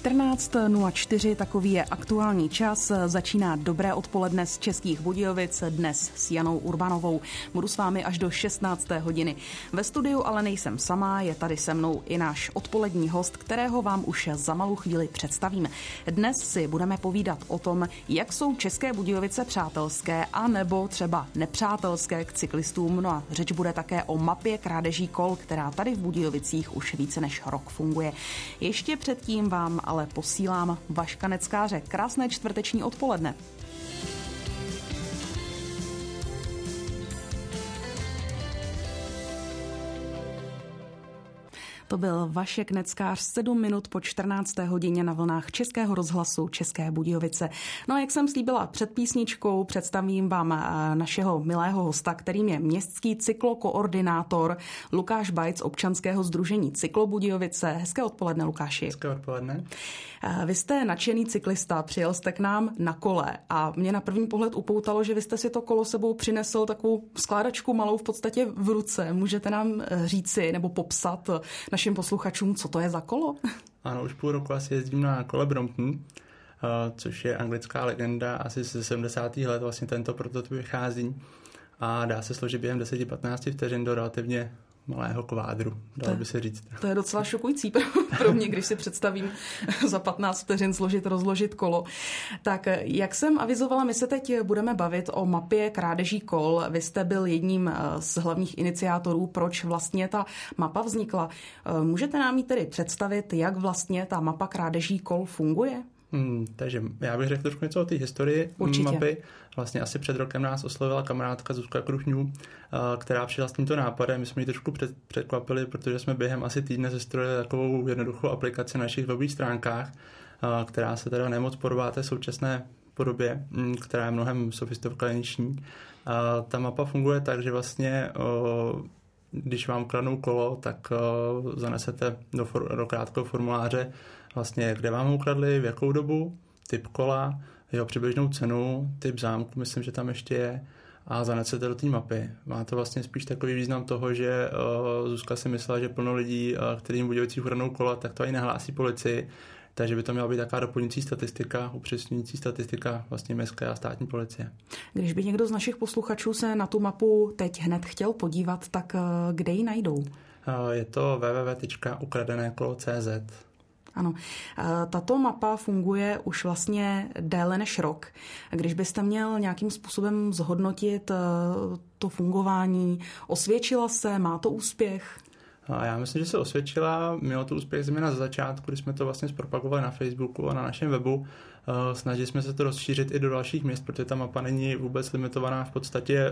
14:04, takový je aktuální čas. Začíná dobré odpoledne z Českých Budějovic, dnes s Janou Urbanovou. Budu s vámi až do 16. hodiny. Ve studiu ale nejsem sama, je tady se mnou i náš odpolední host, kterého vám už za malou chvíli představím. Dnes si budeme povídat o tom, jak jsou České Budějovice přátelské a nebo třeba nepřátelské k cyklistům. No a řeč bude také o mapě krádeží kol, která tady v Budějovicích už více než rok funguje. Ještě předtím vám ale posílám Vaška Neckáře. Krásné čtvrteční odpoledne. To byl Vašek Neckář, 7 minut po 14. hodině na vlnách Českého rozhlasu České Budějovice. No a jak jsem slíbila před písničkou, představím vám našeho milého hosta, kterým je městský cyklokoordinátor Lukáš Bajc z občanského sdružení Cyklo Budějovice. Hezké odpoledne, Lukáši. Hezké odpoledne. Vy jste nadšený cyklista, přijel jste k nám na kole a mě na první pohled upoutalo, že vy jste si to kolo sebou přinesl takovou skládačku malou v podstatě v ruce. Můžete nám říci nebo popsat našim posluchačům, co to je za kolo? Ano, už půl roku asi jezdím na kole Brompton, což je anglická legenda, asi ze 70. let vlastně tento prototyp vychází a dá se složit během 10-15 vteřin do relativně malého kvádru, dalo by se říct. To je docela šokující pro mě, když si představím za 15 vteřin rozložit kolo. Tak jak jsem avizovala, my se teď budeme bavit o mapě krádeží kol. Vy jste byl jedním z hlavních iniciátorů, proč vlastně ta mapa vznikla. Můžete nám ji tedy představit, jak vlastně ta mapa krádeží kol funguje? Takže já bych řekl trošku něco o té historii mapy. Vlastně asi před rokem nás oslovila kamarádka Zuzka Kruchňů, která přišla s tímto nápadem. My jsme ji trošku překvapili, protože jsme během asi týdne zestrojili takovou jednoduchou aplikaci na našich webových stránkách, která se teda nemoc podobá té současné podobě, která je mnohem sofistikovanější. Ta mapa funguje tak, že vlastně když vám kradnou kolo, tak zanesete do krátkého formuláře vlastně, kde vám ho ukradli, v jakou dobu, typ kola, jeho přibližnou cenu, typ zámku, myslím, že tam ještě je, a zanesete do té mapy. Má to vlastně spíš takový význam toho, že Zuzka si myslela, že plno lidí, kterým v Budějovicích ukradnou kola, tak to ani nehlásí policii, takže by to měla být taková doplňující statistika, upřesňující statistika vlastně městské a státní policie. Když by někdo z našich posluchačů se na tu mapu teď hned chtěl podívat, tak kde ji najdou? Je to www.ukradenékolo.cz. Ano, tato mapa funguje už vlastně déle než rok. Když byste měl nějakým způsobem zhodnotit to fungování, osvědčila se, má to úspěch? Já myslím, že se osvědčila, mělo to úspěch zejména za začátku, kdy jsme to vlastně zpropagovali na Facebooku a na našem webu. Snažili jsme se to rozšířit i do dalších měst, protože ta mapa není vůbec limitovaná v podstatě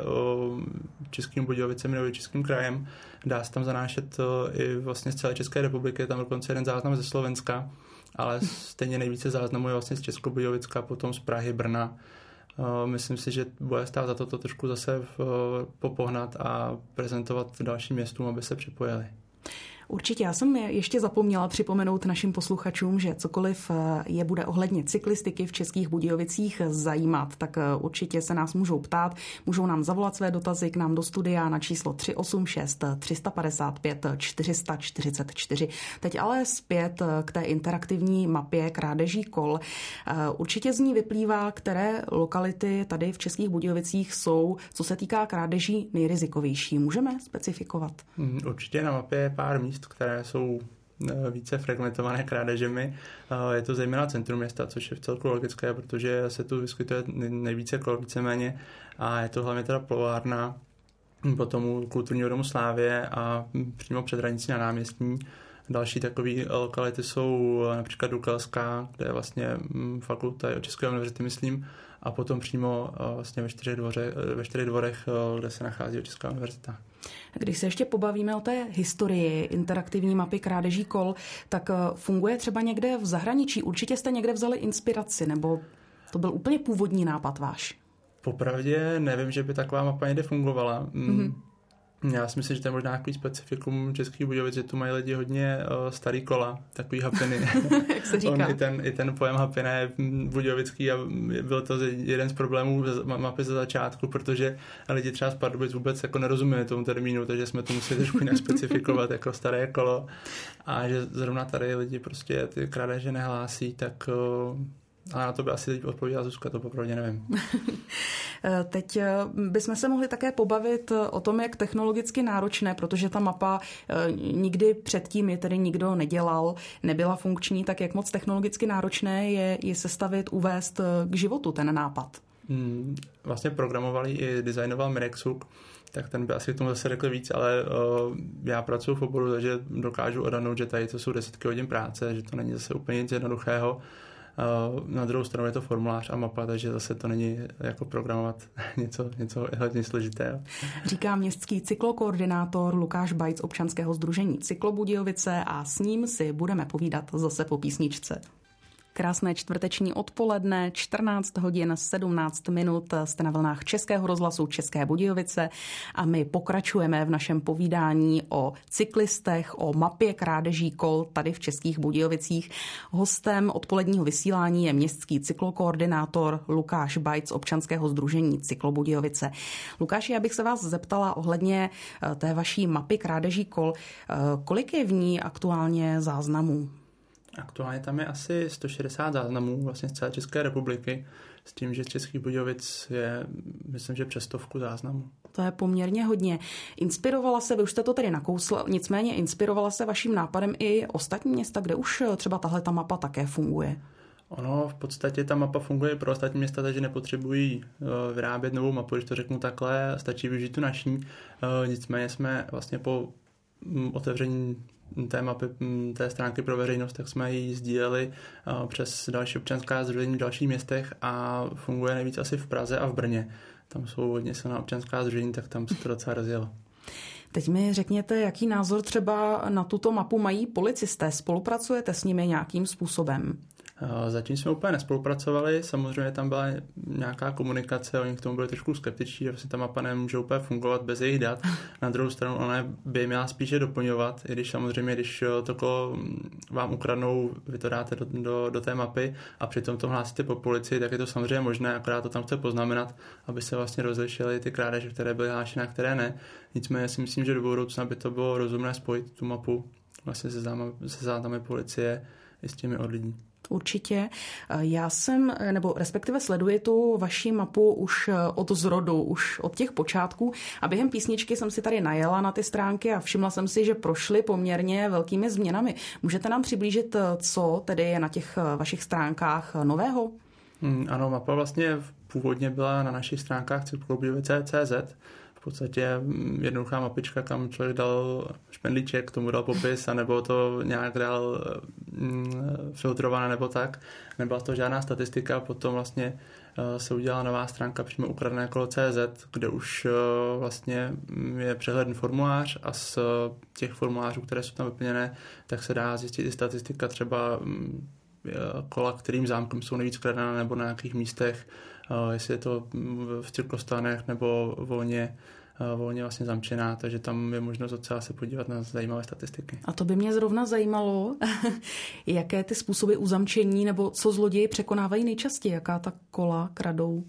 Českým Budějovicem nebo Českým krajem. Dá se tam zanášet i vlastně z celé České republiky, tam dokonce jeden záznam ze Slovenska, ale stejně nejvíce záznamů je vlastně z Českobudějovicka, potom z Prahy, Brna. Myslím si, že bude stát za to trošku zase popohnat a prezentovat dalším městům, aby se připojili. Určitě, já jsem ještě zapomněla připomenout našim posluchačům, že cokoliv je bude ohledně cyklistiky v Českých Budějovicích zajímat, tak určitě se nás můžou ptát, můžou nám zavolat své dotazy k nám do studia na číslo 386 355 444. Teď ale zpět k té interaktivní mapě krádeží kol. Určitě z ní vyplývá, které lokality tady v Českých Budějovicích jsou, co se týká krádeží, nejrizikovější. Můžeme specifikovat? Určitě na mapě je pár míst, které jsou více fragmentované krádežemi. Je to zejména centrum města, což je vcelku logické, protože se tu vyskytuje nejvíce kol, víceméně, a je to hlavně teda plovárna, potom kulturního domu Slávě a přímo před hranicí na Náměstí. Další takové lokality jsou například Dukelská, kde je vlastně fakulta České univerzity, myslím, a potom přímo vlastně ve čtyřech dvorech, kde se nachází Česká univerzita. Když se ještě pobavíme o té historii interaktivní mapy krádeží kol, tak funguje třeba někde v zahraničí? Určitě jste někde vzali inspiraci, nebo to byl úplně původní nápad váš? Popravdě nevím, že by taková mapa někde fungovala. Já si myslím, že to je možná takový specifikum Českých Budějovic, že tu mají lidi hodně starý kola, takový hapiny. Jak se říká. I ten pojem hapina je budějovický a byl to jeden z problémů mapy za začátku, protože lidi třeba z Pardubic vůbec jako nerozuměli tomu termínu, takže jsme to museli trošku jinak specifikovat jako staré kolo. A že zrovna tady lidi prostě ty krádeže nehlásí, tak... Ale na to by asi odpověděla Zuzka, to popravdě nevím. Teď bychom se mohli také pobavit o tom, jak technologicky náročné, protože ta mapa nikdy předtím je tedy nikdo nedělal, nebyla funkční, tak jak moc technologicky náročné je sestavit, uvést k životu ten nápad? Vlastně programoval i designoval Mirexuk, tak ten by asi k tomu zase řekl víc, ale já pracuji v oboru, takže dokážu odhadnout, že tady to jsou desítky hodin práce, že to není zase úplně nic jednoduchého. Na druhou stranu je to formulář a mapa, takže zase to není jako programovat něco hodně složitého. Říká městský cyklokoordinátor Lukáš Bajc občanského sdružení Cyklobudějovice a s ním si budeme povídat zase po písničce. Krásné čtvrteční odpoledne, 14 hodin 17 minut, jste na vlnách Českého rozhlasu České Budějovice a my pokračujeme v našem povídání o cyklistech, o mapě krádeží kol tady v Českých Budějovicích. Hostem odpoledního vysílání je městský cyklokoordinátor Lukáš Bajc občanského sdružení Cyklobudějovice. Lukáši, já bych se vás zeptala ohledně té vaší mapy krádeží kol. Kolik je v ní aktuálně záznamů? Aktuálně tam je asi 160 záznamů vlastně z celé České republiky, s tím, že z Českých Budějovic je, myslím, že přes 100 záznamů. To je poměrně hodně. Inspirovala se, vy už jste to tedy nakousl, nicméně inspirovala se vaším nápadem i ostatní města, kde už třeba tahle ta mapa také funguje? Ono v podstatě ta mapa funguje pro ostatní města, takže nepotřebují vyrábět novou mapu, když to řeknu takhle, stačí využít tu naší. Nicméně jsme vlastně po otevření té mapy, té stránky pro veřejnost, tak jsme ji sdíleli přes další občanská sdružení v dalších městech a funguje nejvíc asi v Praze a v Brně. Tam jsou hodně silná občanská sdružení, tak tam se to docela rozjelo. Teď mi řekněte, jaký názor třeba na tuto mapu mají policisté. Spolupracujete s nimi nějakým způsobem? Zatím jsme úplně nespolupracovali, samozřejmě tam byla nějaká komunikace, oni k tomu byli trošku skeptičtí, že vlastně ta mapa nemůže úplně fungovat bez jejich dat. Na druhou stranu ona by měla spíše doplňovat, i když samozřejmě, když to kolo vám ukradnou, vy to dáte do té mapy a přitom to hlásíte po policii, tak je to samozřejmě možné, akorát to tam chce poznamenat, aby se vlastně rozlišily ty krádeže, které byly hlášené a které ne. Nicméně si myslím, že do budoucna by to bylo rozumné spojit tu mapu vlastně se záznamy policie i s těmi od lidí. Určitě. Já jsem, nebo respektive sleduji tu vaši mapu už od zrodu, už od těch počátků a během písničky jsem si tady najela na ty stránky a všimla jsem si, že prošly poměrně velkými změnami. Můžete nám přiblížit, co tedy je na těch vašich stránkách nového? Ano, mapa vlastně původně byla na našich stránkách cyklobudějovice.cz. V podstatě jednoduchá mapička, kam člověk dal špendlíček, k tomu dal popis, anebo to nějak dal filtrované nebo tak. Nebyla to žádná statistika, potom vlastně se udělala nová stránka přímo ukradené kolo.cz, kde už vlastně je přehledný formulář a z těch formulářů, které jsou tam vyplněné, tak se dá zjistit i statistika třeba kola, kterým zámkem jsou nejvíc kradená nebo na nějakých místech, jestli je to v cyklostánech nebo volně vlastně zamčená, takže tam je možnost docela se podívat na zajímavé statistiky. A to by mě zrovna zajímalo, jaké ty způsoby uzamčení nebo co zloději překonávají nejčastěji, jaká ta kola kradou?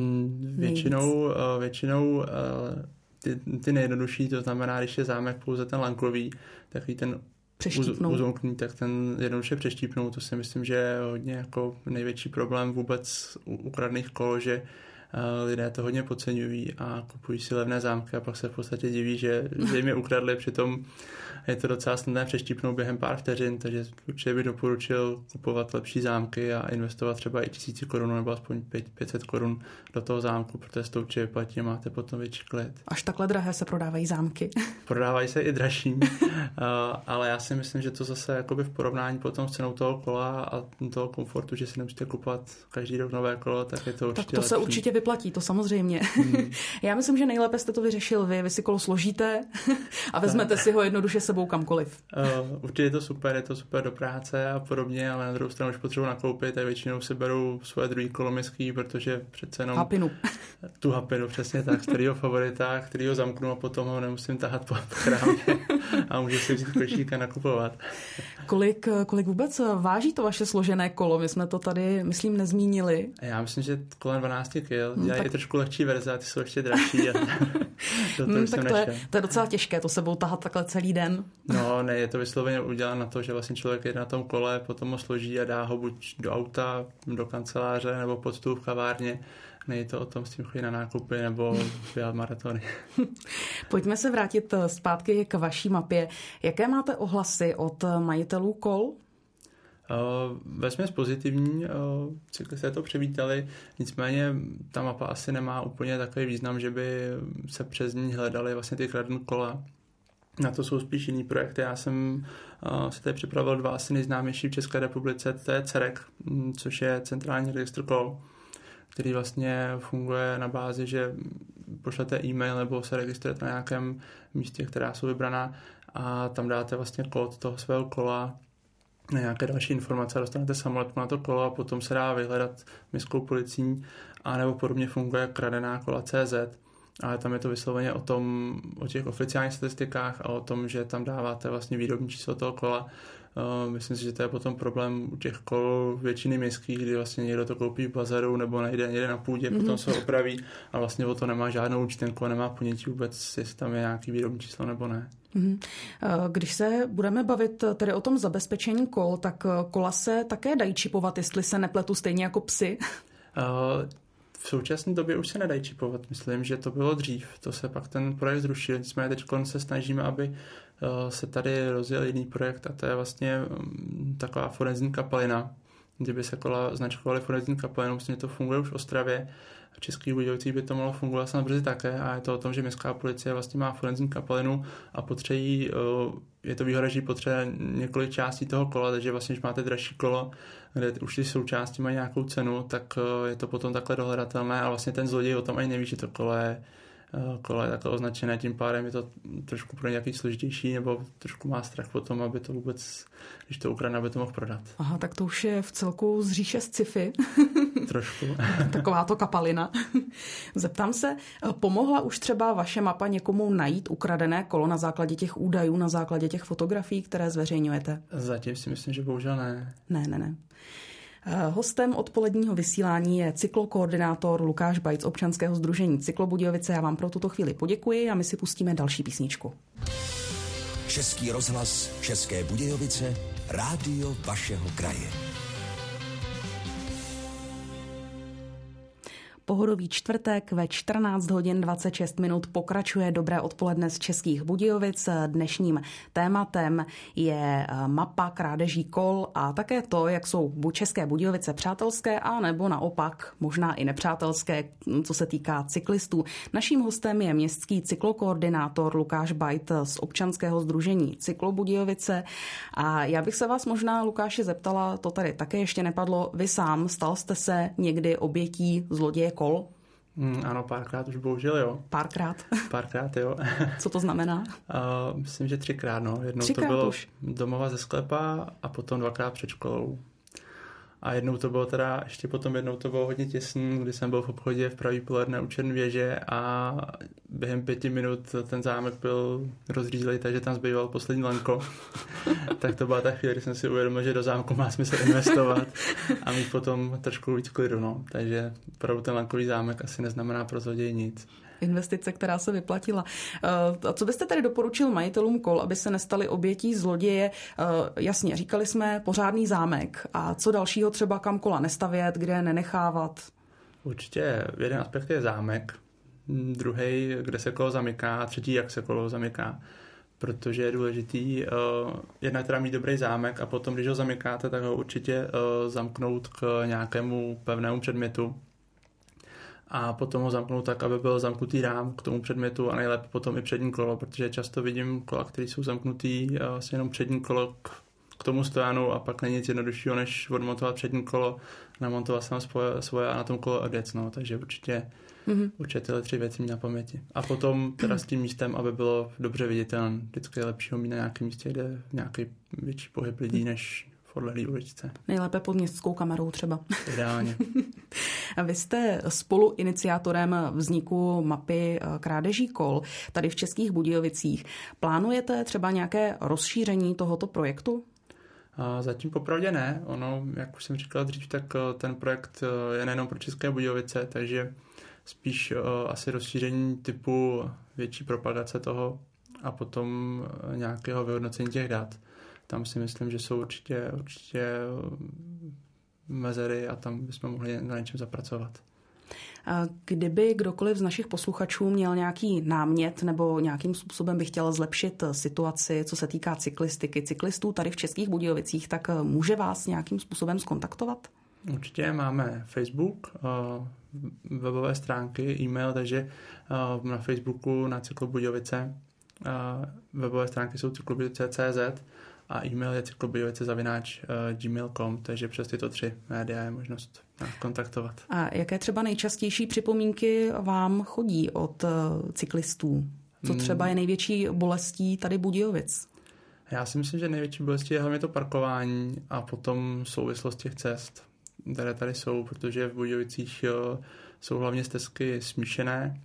Většinou ty nejjednodušší, to znamená, když je zámek pouze ten lanklový, takový ten uzamknutý, tak ten jednoduše přeštípnou. To si myslím, že je hodně jako největší problém vůbec ukradných kol, že lidé to hodně podceňují a kupují si levné zámky a pak se v podstatě diví, že jim je ukradli, přitom je to docela snadné přeštípnout během pár vteřin, takže určitě bych doporučil kupovat lepší zámky a investovat třeba i 1000 korun nebo aspoň 500 korun do toho zámku, protože se to určitě vyplatí a máte potom větší klid. Až takhle drahé se prodávají zámky. Prodávají se i dražší, ale já si myslím, že to zase jakoby v porovnání potom s cenou toho kola a toho komfortu, že si nemusíte kupovat každý rok nové kolo, tak je to určitě tak to se určitě vyplatí, to samozřejmě. Já myslím, že nejlépe jste to vyřešil vy si kolo složíte a vezmete si ho jednoduše sebou kamkoliv. Určitě je to super do práce a podobně, ale na druhou stranu, když potřebuji nakoupit, tak většinou si beru svoje druhý kolo misky, protože přece jenom tu hapinu, přesně tak, starýho favorita, kterýho zamknu a potom ho nemusím tahat po krámě a můžu si vzít košík a nakupovat. Kolik vůbec váží to vaše složené kolo? My jsme to tady, myslím, nezmínili. Já myslím, že kolem 12 kg. Je trošku lehčí verze a ty jsou ještě dražší. Tak to je docela těžké, to sebou tahat takhle celý den. No, ne, je to vysloveně uděláno na to, že vlastně člověk jede na tom kole, potom ho složí a dá ho buď do auta, do kanceláře nebo pod stůl v kavárně. Nejde to o tom s tím chodit na nákupy nebo běhat maratony. Pojďme se vrátit zpátky k vaší mapě. Jaké máte ohlasy od majitelů kol? Vesměs pozitivní, cyklisté to přivítali, nicméně ta mapa asi nemá úplně takový význam, že by se přes ní hledaly vlastně ty kradené kola. Na to jsou spíš jiný projekty. Já jsem se tady připravil 2 asi nejznámější v České republice, to je CEREC, což je centrální registr kol, který vlastně funguje na bázi, že pošlete e-mail nebo se registrujete na nějakém místě, která jsou vybraná a tam dáte vlastně kód toho svého kola, nějaké další informace, dostanete samolepku na to kolo a potom se dá vyhledat městskou policií, anebo podobně funguje kradená kola.cz, ale tam je to vysloveně o těch oficiálních statistikách a o tom, že tam dáváte vlastně výrobní číslo toho kola. Myslím si, že to je potom problém u těch kol většiny městských, kdy vlastně někdo to koupí v bazaru nebo najde někde na půdě, potom se opraví a vlastně o to nemá žádnou účtenku a nemá ponětí vůbec, jestli tam je nějaký výrobní číslo nebo ne. Když se budeme bavit tedy o tom zabezpečení kol, tak kola se také dají čipovat, jestli se nepletu, stejně jako psy? V současné době už se nedají čipovat. Myslím, že to bylo dřív. To se pak ten projekt zrušil. Nicméně teď se snažíme, aby se tady rozjel jiný projekt a to je vlastně taková forenzní kapalina. Kdyby se kola značkovaly forenzní kapalinou, myslím, že to funguje už v Ostravě. V Českých Budějovicích by to mohlo fungovat snad brzy také a je to o tom, že městská policie vlastně má forenzní kapalinu a je to výhoda, že potřebuje několik částí toho kola, takže vlastně, když máte dražší kolo, kde už ty součásti mají nějakou cenu, tak je to potom takhle dohledatelné a vlastně ten zloděj o tom ani neví, že to kolo je takhle označené, tím pádem je to trošku pro nějaký složitější nebo trošku má strach potom, aby to vůbec, když to ukradne, aby to mohl prodat. Aha, tak to už je v celku z říše sci-fi. Trošku. Takováto kapalina. Zeptám se, pomohla už třeba vaše mapa někomu najít ukradené kolo na základě těch údajů, na základě těch fotografií, které zveřejňujete? Zatím si myslím, že bohužel ne. Ne. Hostem odpoledního vysílání je cyklokoordinátor Lukáš Bajc z občanského sdružení Cyklobudějovice. Já vám pro tuto chvíli poděkuji a my si pustíme další písničku. Český rozhlas, České Budějovice, rádio vašeho kraje. Pohodový čtvrtek ve 14 hodin 26 minut pokračuje dobré odpoledne z Českých Budějovic. Dnešním tématem je mapa krádeží kol a také to, jak jsou buď České Budějovice přátelské, a nebo naopak možná i nepřátelské, co se týká cyklistů. Naším hostem je městský cyklokoordinátor Lukáš Bajt z občanského sdružení Cyklobudějovice. A já bych se vás možná, Lukáši, zeptala, to tady také ještě nepadlo, vy sám stal jste se někdy obětí zloděje kol? Ano, párkrát už bohužel, jo. Párkrát, jo. Co to znamená? Myslím, že 3krát, no. Jednou to bylo už domova ze sklepa a potom 2krát před školou. A jednou to bylo jednou to bylo hodně těsný, kdy jsem byl v obchodě v pravý poledne u Černé věže a během 5 minut ten zámek byl rozřízlý, takže tam zbýval poslední lanko. Tak to byla ta chvíle, kdy jsem si uvědomil, že do zámku má smysl investovat a mít potom trošku víc klidu, no. Takže opravdu ten lankový zámek asi neznamená pro zloději nic. Investice, která se vyplatila. A co byste tedy doporučil majitelům kol, aby se nestali obětí zloděje? Jasně, říkali jsme pořádný zámek. A co dalšího třeba kam kola nestavět, kde je nenechávat? Určitě jeden aspekt je zámek, druhý, kde se kolo zamyká, a třetí, jak se kolo zamyká. Protože je důležitý jednak teda mít dobrý zámek a potom, když ho zamykáte, tak ho určitě zamknout k nějakému pevnému předmětu. A potom ho zamknout tak, aby byl zamknutý rám k tomu předmětu a nejlépe potom i přední kolo, protože často vidím kola, které jsou zamknutý vlastně jenom přední kolo k k tomu stojanu a pak není nic jednoduššího, než odmontovat přední kolo, namontovat jsem svoje a na tom kolo odjet. No. Takže určitě tyhle 3 věci mít na paměti. A potom teda s tím místem, aby bylo dobře viditelné. Vždycky je lepší ho mít na nějakém místě, kde je nějaký větší pohyb lidí, než v odlehlé uličce. Nejlépe pod městskou kamerou třeba. Ideálně. Vy jste spoluiniciátorem vzniku mapy krádeží kol tady v Českých Budějovicích. Plánujete třeba nějaké rozšíření tohoto projektu? Zatím popravdě ne. Ono, jak už jsem říkal dřív, tak ten projekt je nejenom pro České Budějovice, takže spíš asi rozšíření typu větší propagace toho a potom nějakého vyhodnocení těch dat. Tam si myslím, že jsou určitě mezery a tam bychom mohli na něčem zapracovat. Kdyby kdokoliv z našich posluchačů měl nějaký námět nebo nějakým způsobem by chtěl zlepšit situaci, co se týká cyklistiky, cyklistů tady v Českých Budějovicích, tak může vás nějakým způsobem zkontaktovat? Určitě máme Facebook, webové stránky, e-mail, takže na Facebooku na Cyklobudějovice. Webové stránky jsou cyklobudějovice.cz a e-mail je cyklobudějovice@gmail.com, takže přes tyto 3 média je možnost kontaktovat. A jaké třeba nejčastější připomínky vám chodí od cyklistů? Co třeba je největší bolestí tady Budějovic? Já si myslím, že největší bolestí je hlavně to parkování a potom souvislost těch cest, které tady jsou, protože v Budějovicích jsou hlavně stezky smíšené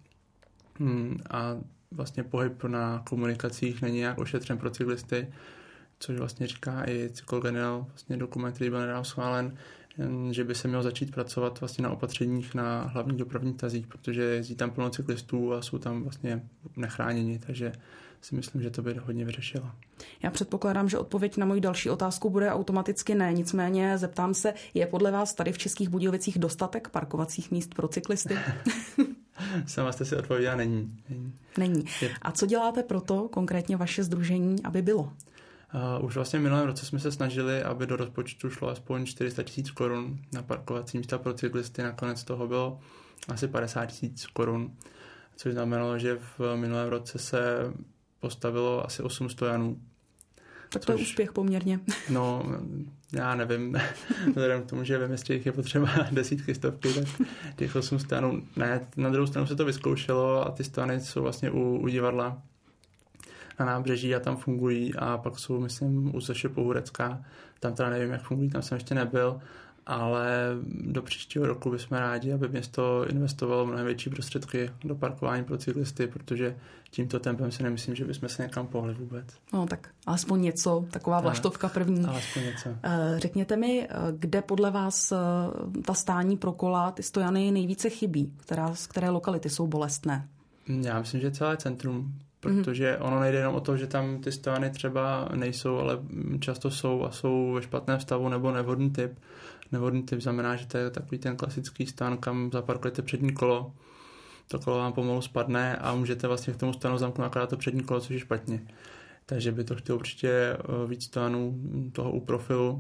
a vlastně pohyb na komunikacích není nějak ošetřen pro cyklisty, což vlastně říká i Cyklogenial, vlastně dokument, který byl nedávno schválen, že by se mělo začít pracovat vlastně na opatřeních na hlavních dopravních tazích, protože jezdí tam plno cyklistů a jsou tam vlastně nechráněni, takže si myslím, že to by hodně vyřešilo. Já předpokládám, že odpověď na moji další otázku bude automaticky ne, nicméně zeptám se, je podle vás tady v Českých Budějovicích dostatek parkovacích míst pro cyklisty? Sama jste si odpověděla, není. A co děláte proto, konkrétně vaše sdružení, aby bylo? Už vlastně v minulém roce jsme se snažili, aby do rozpočtu šlo aspoň 400 000 korun na parkovací místa pro cyklisty. Nakonec toho bylo asi 50 000 korun, což znamenalo, že v minulém roce se postavilo asi 8 stojanů. Tak to je úspěch poměrně. No, já nevím. Vzhledem k tomu, že ve městě jich je potřeba desítky, stovky, tak těch 8 stojanů ne. Na druhou stranu se to vyzkoušelo a ty stojany jsou vlastně u divadla na nábřeží a tam fungují a pak jsou, myslím, u Sešepu Hurecká. Tam teda nevím, jak fungují, tam jsem ještě nebyl, ale do příštího roku bychom rádi, aby město investovalo mnohem větší prostředky do parkování pro cyklisty, protože tímto tempem si nemyslím, že bychom se někam pohli vůbec. No tak alespoň něco, taková vlaštovka první. Alespoň něco. Řekněte mi, kde podle vás ta stání pro kola, ty stojany nejvíce chybí, které lokality jsou bolestné? Já myslím, že celé centrum, protože ono nejde jenom o to, že tam ty stojany třeba nejsou, ale často jsou a jsou ve špatném stavu nebo nevhodný typ. Nevhodný typ znamená, že to je takový ten klasický stan, kam zaparkujete přední kolo. To kolo vám pomalu spadne a můžete vlastně k tomu stanu zamknout akorát to přední kolo, což je špatně. Takže by to chtělo určitě víc stanů toho u profilu.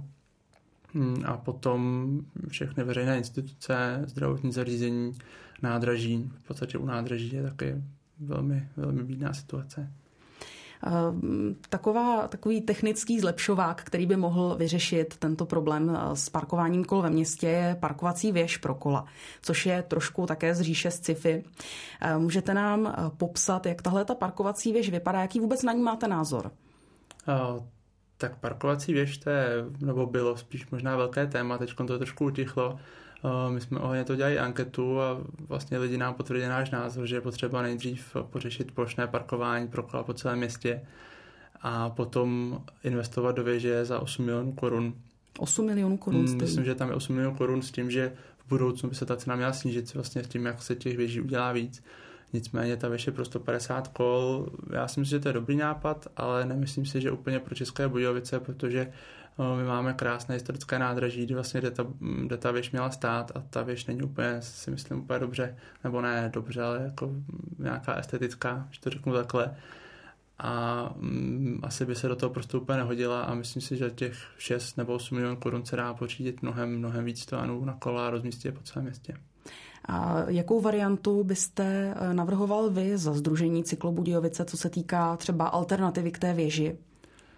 A potom všechny veřejné instituce, zdravotní zařízení, nádraží. V podstatě u nádraží je taky velmi, velmi bídná situace. Takový technický zlepšovák, který by mohl vyřešit tento problém s parkováním kol ve městě, je parkovací věž pro kola, což je trošku také z říše sci-fi. Můžete nám popsat, jak tahle ta parkovací věž vypadá, jaký vůbec na ní máte názor? Tak parkovací věž to je, nebo bylo spíš možná velké téma, teď to trošku utichlo. My jsme ohledně to dělali anketu a vlastně lidi nám potvrdili náš názor, že je potřeba nejdřív pořešit plošné parkování pro kola po celém městě a potom investovat do věže za 8 milionů korun. 8 milionů korun stojí. Myslím, že tam je 8 milionů korun s tím, že v budoucnu by se ta cena měla snížit vlastně s tím, jak se těch věží udělá víc. Nicméně ta věž je pro 150 kol. Já si myslím, že to je dobrý nápad, ale nemyslím si, že úplně pro České Budějovice, protože my máme krásné historické nádraží, kde vlastně kde ta věž měla stát a ta věž není úplně, si myslím, úplně dobře, nebo ne dobře, ale jako nějaká estetická, že to řeknu takhle. A asi by se do toho prostě úplně nehodila a myslím si, že těch 6 nebo 8 milionů korun se dá pořídit mnohem víc stojanů na kola a rozmístit je po celém městě. A jakou variantu byste navrhoval vy za sdružení Cyklobudějovice, co se týká třeba alternativy k té věži?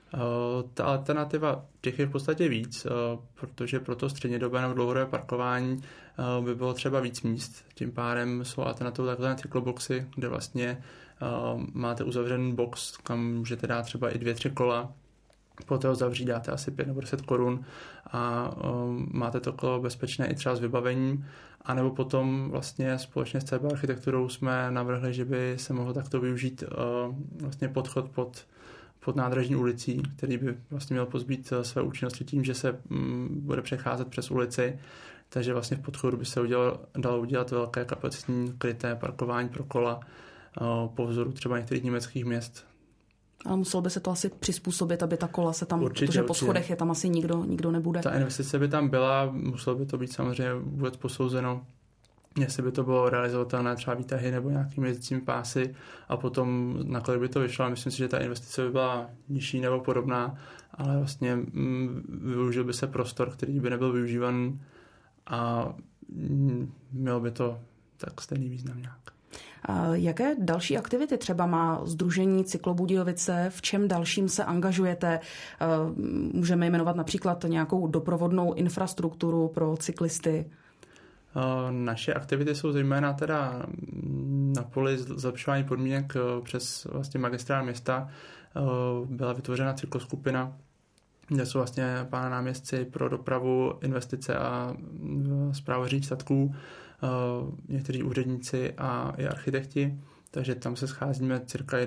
Ta alternativa těch je v podstatě víc, protože pro to střednědobé nebo dlouhodobé parkování by bylo třeba víc míst. Tím pádem jsou alternativou takzvané cykloboxy, kde vlastně máte uzavřený box, kam můžete dát třeba i 2-3 kola, poté ho zavřít, dáte asi 5 nebo 10 korun a máte to kolo bezpečné i třeba s vybavením. A nebo potom vlastně společně s CB architekturou jsme navrhli, že by se mohlo takto využít vlastně podchod pod nádražní ulicí, který by vlastně měl pozbít své účinnosti tím, že se bude přecházet přes ulici. Takže vlastně v podchodu by se dalo udělat velké kapacitní kryté parkování pro kola po vzoru třeba některých německých měst. Ale muselo by se to asi přizpůsobit, aby ta kola se tam, protože po schodech je tam asi nikdo nebude. Ta investice by tam byla, muselo by to být samozřejmě vůbec posouzeno, jestli by to bylo realizovatelné třeba výtahy nebo nějakými jezdícími pásy a potom nakolik by to vyšlo. Myslím si, že ta investice by byla nižší nebo podobná, ale vlastně využil by se prostor, který by nebyl využívan a mělo by to tak stejný význam nějak. Jaké další aktivity třeba má Sdružení Cyklobudějovice? V čem dalším se angažujete? Můžeme jmenovat například nějakou doprovodnou infrastrukturu pro cyklisty? Naše aktivity jsou zejména teda na poli zlepšování podmínek přes vlastně magistrát města. Byla vytvořena cykloskupina, kde jsou vlastně pána náměstci pro dopravu, investice a správu veřejných statků, někteří úředníci a i architekti, takže tam se scházíme cirka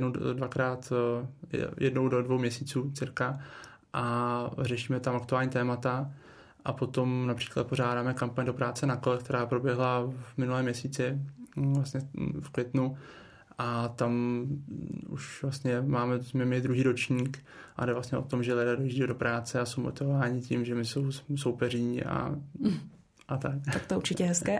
jednou do 2 měsíců cirka a řešíme tam aktuální témata a potom například pořádáme kampaň do práce na kole, která proběhla v minulém měsíci, vlastně v květnu a tam už vlastně jsme měli druhý ročník a jde vlastně o tom, že lidé dojíždí do práce a jsou motivováni tím, že my jsou soupeří a tak. Tak to určitě hezké.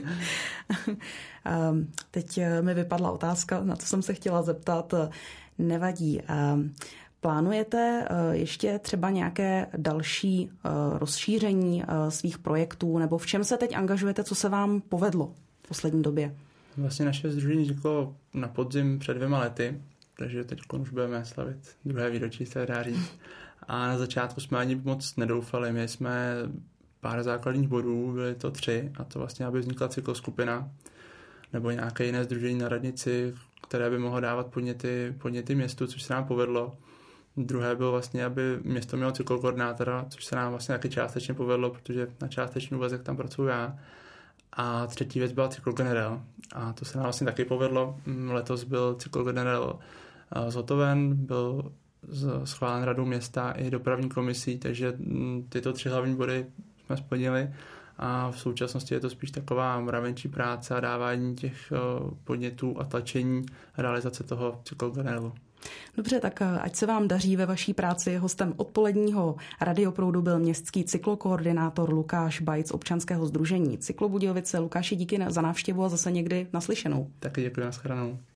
Teď mi vypadla otázka, na to jsem se chtěla zeptat. Nevadí. Plánujete ještě třeba nějaké další rozšíření svých projektů, nebo v čem se teď angažujete, co se vám povedlo v poslední době? Vlastně naše sdružení vzniklo na podzim před 2 lety, takže teď už budeme slavit 2. výročí, se dá říct. A na začátku jsme ani moc nedoufali. My jsme pár základních bodů, byly to 3, a to vlastně, aby vznikla cykloskupina nebo nějaké jiné sdružení na radnici, které by mohlo dávat podněty městu, což se nám povedlo. Druhé bylo vlastně, aby město mělo cyklokoordinátora, což se nám vlastně taky částečně povedlo, protože na částečný úvazek tam pracuji já. A třetí věc byla cyklogenerál. A to se nám vlastně taky povedlo. Letos byl cyklogenerál zhotoven, byl schválen radou města i dopravní komisí, takže tyto 3 hlavní body jsme splnili a v současnosti je to spíš taková mravenčí práce a dávání těch podnětů a tlačení realizace toho cyklogenerálu. Dobře, tak ať se vám daří ve vaší práci. Hostem odpoledního Radioproudu byl městský cyklokoordinátor Lukáš Bajc občanského sdružení Cyklobudějovice. Lukáši, díky za návštěvu a zase někdy naslyšenou. Taky děkuji, nashledanou.